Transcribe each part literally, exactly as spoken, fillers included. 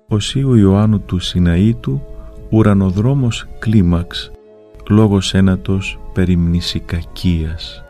Οσίου Ιωάννου του Σιναήτου, ουρανοδρόμος κλίμαξ, λόγος ένατος περί μνησικακίας.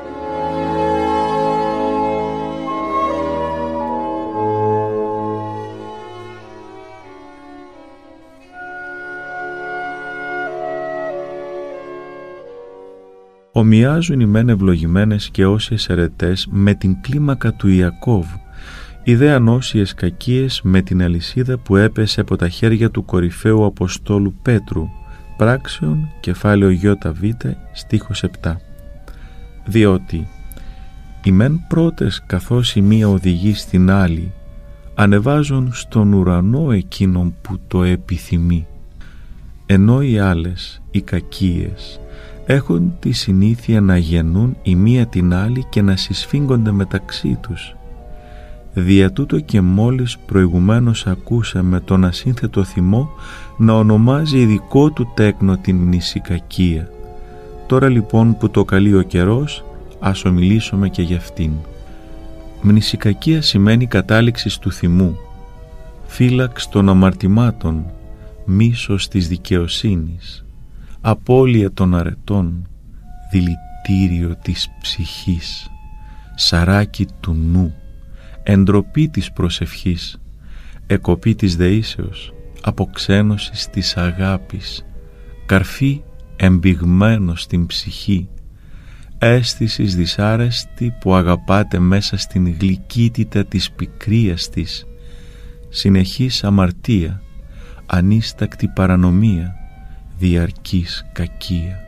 Ομοιάζουν οι μεν ευλογημένες και όσιες αιρετές με την κλίμακα του Ιακώβ, οι δε ανώσιες κακίες με την αλυσίδα που έπεσε από τα χέρια του κορυφαίου Αποστόλου Πέτρου. Πράξεων, κεφάλαιο ΙΒ, στίχος επτά. Διότι οι μεν πρώτες, καθώς η μία οδηγεί στην άλλη, ανεβάζουν στον ουρανό εκείνον που το επιθυμεί, ενώ οι άλλες, οι κακίες, έχουν τη συνήθεια να γεννούν η μία την άλλη και να συσφίγγονται μεταξύ τους. Δια τούτο και μόλις προηγουμένως ακούσαμε τον ασύνθετο θυμό να ονομάζει ειδικό του τέκνο την μνησικακία. Τώρα λοιπόν που το καλεί ο καιρός, ας ομιλήσουμε και για αυτήν. Μνησικακία σημαίνει κατάληξη του θυμού, φύλαξ των αμαρτημάτων, μίσος της δικαιοσύνης, απώλεια των αρετών, δηλητήριο της ψυχής, σαράκι του νου, εντροπή της προσευχής, εκοπή της δεήσεως, αποξένωσης της αγάπης, καρφί εμπηγμένο στην ψυχή, αίσθησης δυσάρεστη που αγαπάται μέσα στην γλυκύτητα της πικρίας της, συνεχής αμαρτία, ανίστακτη παρανομία, διαρκής κακία.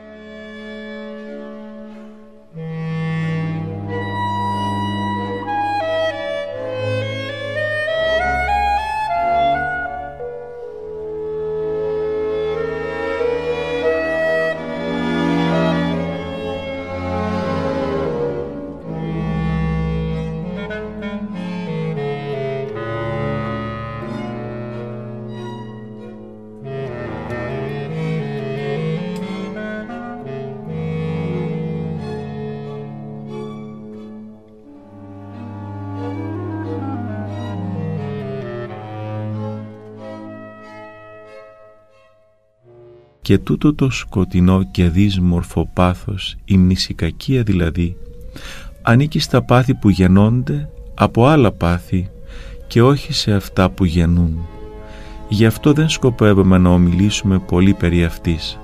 Και τούτο το σκοτεινό και δύσμορφο πάθος, η μνησικακία δηλαδή, ανήκει στα πάθη που γεννώνται από άλλα πάθη και όχι σε αυτά που γεννούν. Γι' αυτό δεν σκοπεύουμε να ομιλήσουμε πολύ περί αυτής.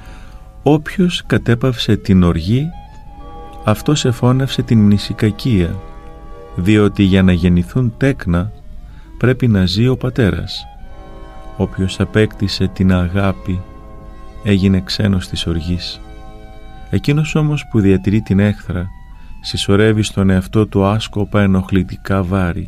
Όποιος κατέπαυσε την οργή, αυτός εφώνευσε την μνησικακία, διότι για να γεννηθούν τέκνα πρέπει να ζει ο πατέρας. Όποιος απέκτησε την αγάπη έγινε ξένος της οργής. Εκείνος όμως που διατηρεί την έχθρα συσσωρεύει στον εαυτό του άσκοπα ενοχλητικά βάρη.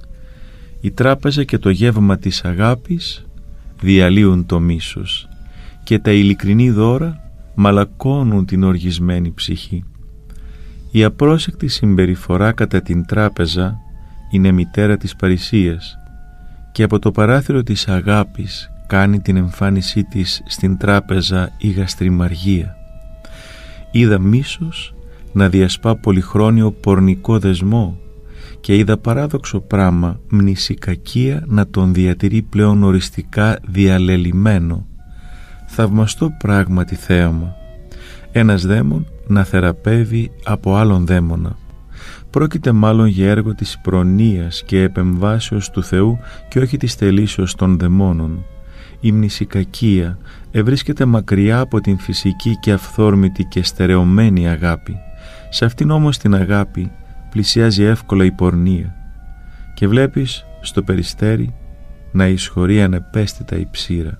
Η τράπεζα και το γεύμα της αγάπης διαλύουν το μίσος και τα ειλικρινή δώρα μαλακώνουν την οργισμένη ψυχή. Η απρόσεκτη συμπεριφορά κατά την τράπεζα είναι μητέρα της παρησίας και από το παράθυρο της αγάπης κάνει την εμφάνισή της στην τράπεζα η γαστριμαργία. Είδα μίσος να διασπά πολυχρόνιο πορνικό δεσμό και είδα παράδοξο πράμα μνησικακία να τον διατηρεί πλέον οριστικά διαλελειμμένο. Θαυμαστό πράγματι θέαμα. Ένας δαίμον να θεραπεύει από άλλον δαίμονα. Πρόκειται μάλλον για έργο της προνοίας και επεμβάσεως του Θεού και όχι της θελήσεως των δαιμόνων. Η μνησικακία ευρίσκεται μακριά από την φυσική και αυθόρμητη και στερεωμένη αγάπη. Σε αυτήν όμως την αγάπη πλησιάζει εύκολα η πορνεία και βλέπεις στο περιστέρι να εισχωρεί ανεπαίσθητα η ψήρα.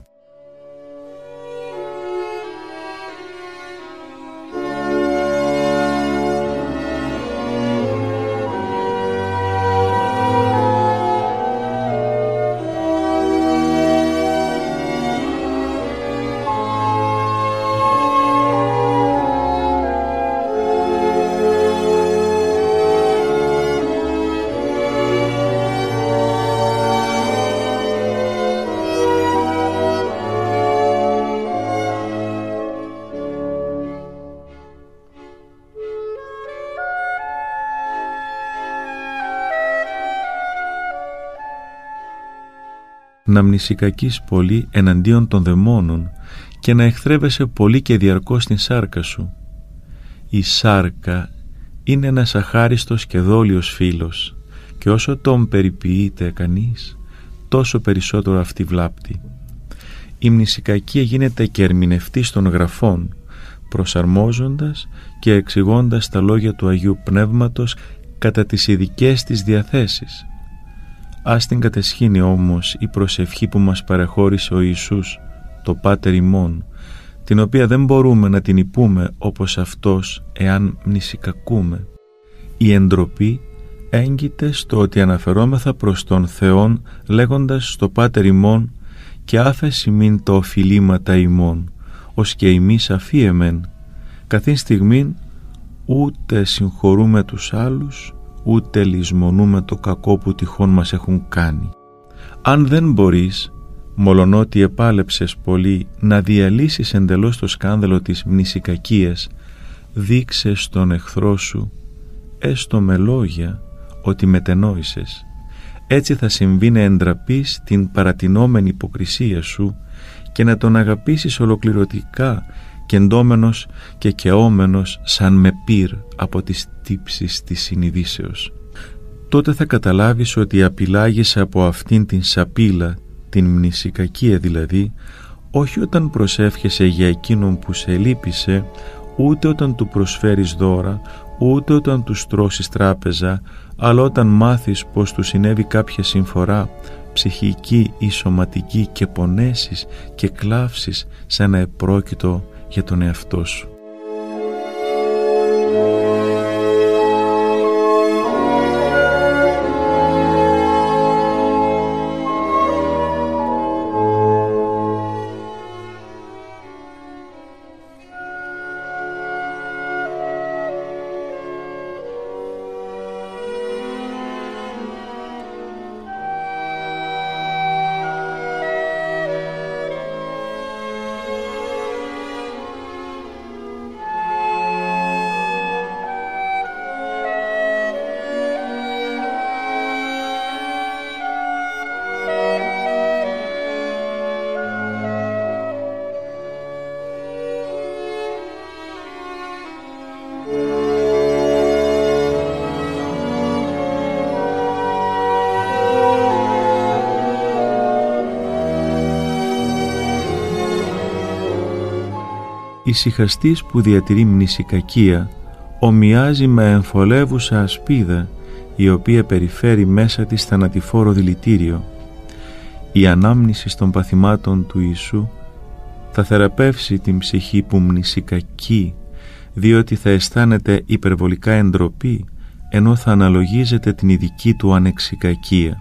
να μνησικακείς πολύ εναντίον των δαιμόνων και να εχθρεύεσαι πολύ και διαρκώς την σάρκα σου. Η σάρκα είναι ένας αχάριστος και δόλιος φίλος και όσο τον περιποιείται κανείς, τόσο περισσότερο αυτή βλάπτει. Η μνησικακία γίνεται και ερμηνευτής των γραφών, προσαρμόζοντας και εξηγώντας τα λόγια του Αγίου Πνεύματος κατά τις ειδικές της διαθέσεις. Ας την κατεσχύνει όμως η προσευχή που μας παρεχώρησε ο Ιησούς, το Πάτερ ημών, την οποία δεν μπορούμε να την υπούμε όπως Αυτός εάν μνησικακούμε. Η εντροπή έγκυται στο ότι αναφερόμεθα προς τον Θεόν λέγοντας στο Πάτερ ημών «και άφεση μην το οφειλήματα ημών, ως και ημείς αφίεμεν». Καθήν στιγμήν ούτε συγχωρούμε τους άλλους, ούτε λησμονούμε το κακό που τυχόν μας έχουν κάνει. Αν δεν μπορείς, μολονότι επάλεψες πολύ, να διαλύσεις εντελώς το σκάνδαλο της μνησικακίας, δείξε στον εχθρό σου, έστω με λόγια, ότι μετενόησες. Έτσι θα συμβεί να εντραπείς την παρατηνόμενη υποκρισία σου και να τον αγαπήσεις ολοκληρωτικά, κεντόμενος και καιόμενος σαν με πυρ από τις τύψεις της συνειδήσεως. Τότε θα καταλάβεις ότι απειλάγεις από αυτήν την σαπίλα, την μνησικακία δηλαδή, όχι όταν προσεύχεσαι για εκείνον που σε λύπησε, ούτε όταν του προσφέρεις δώρα, ούτε όταν του στρώσεις τράπεζα, αλλά όταν μάθεις πως του συνέβη κάποια συμφορά ψυχική ή σωματική και πονέσεις και κλάψεις σαν να επρόκειτο για τον εαυτό σου. Η σιχαστής που διατηρεί μνησικακία ομοιάζει με εμφολεύουσα ασπίδα, η οποία περιφέρει μέσα της θανατηφόρο δηλητήριο. Η ανάμνηση των παθημάτων του Ιησού θα θεραπεύσει την ψυχή που μνησικακεί, διότι θα αισθάνεται υπερβολικά εντροπή, ενώ θα αναλογίζεται την ειδική του ανεξικακία.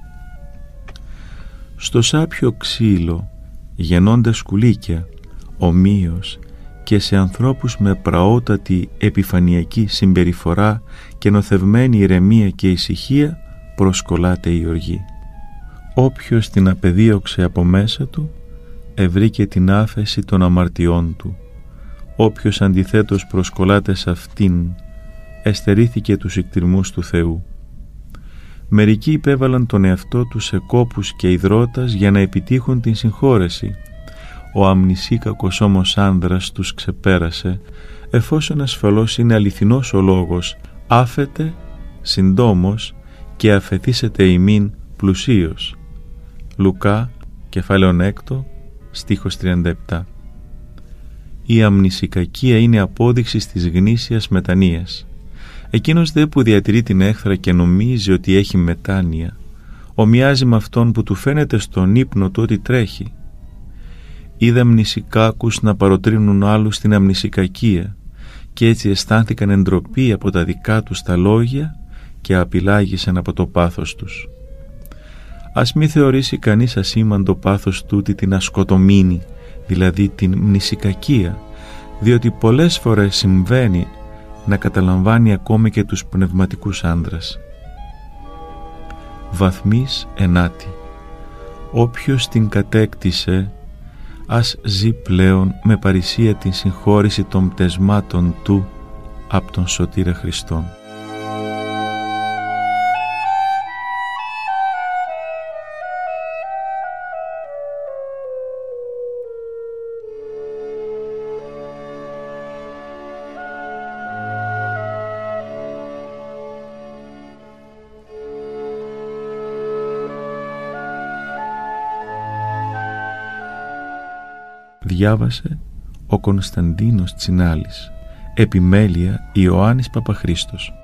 Στο σάπιο ξύλο γεννώνται σκουλίκια, ομοίως και σε ανθρώπους με πραότατη επιφανειακή συμπεριφορά και νοθευμένη ηρεμία και ησυχία προσκολάται η οργή. Όποιος την απεδίωξε από μέσα του ευρήκε την άφεση των αμαρτιών του. Όποιος αντιθέτως προσκολάται σε αυτήν εστερήθηκε τους εκτιρμούς του Θεού. Μερικοί υπέβαλαν τον εαυτό τους σε κόπους και υδρότας για να επιτύχουν την συγχώρεση. Ο αμνησίκακος όμως άνδρας τους ξεπέρασε, εφόσον ασφαλώς είναι αληθινός ο λόγος, άφετε συντόμως και αφεθήσετε ημίν πλουσίως. Λουκά, κεφάλαιον έκτο, στίχος τριάντα επτά. Η αμνησικακία είναι απόδειξη της γνήσιας μετανοίας. Εκείνος δε που διατηρεί την έχθρα και νομίζει ότι έχει μετάνοια, ομοιάζει με αυτόν που του φαίνεται στον ύπνο του ότι τρέχει. Είδα μνησικάκους να παροτρύνουν άλλους στην αμνησικακία και έτσι αισθάνθηκαν εντροπή από τα δικά τους τα λόγια και απειλάγησαν από το πάθος τους. Ας μη θεωρήσει κανείς ασήμαντο πάθος τούτη την ασκοτομήνη, δηλαδή την μνησικακία, διότι πολλές φορές συμβαίνει να καταλαμβάνει ακόμη και τους πνευματικούς άνδρας. Βαθμής ενάτη. Όποιος την κατέκτησε, ας ζει πλέον με παρησία την συγχώρηση των πτεσμάτων του από τον Σωτήρα Χριστόν. Διάβασε ο Κωνσταντίνος Τσινάλης. Επιμέλεια Ιωάννης Παπαχρήστος.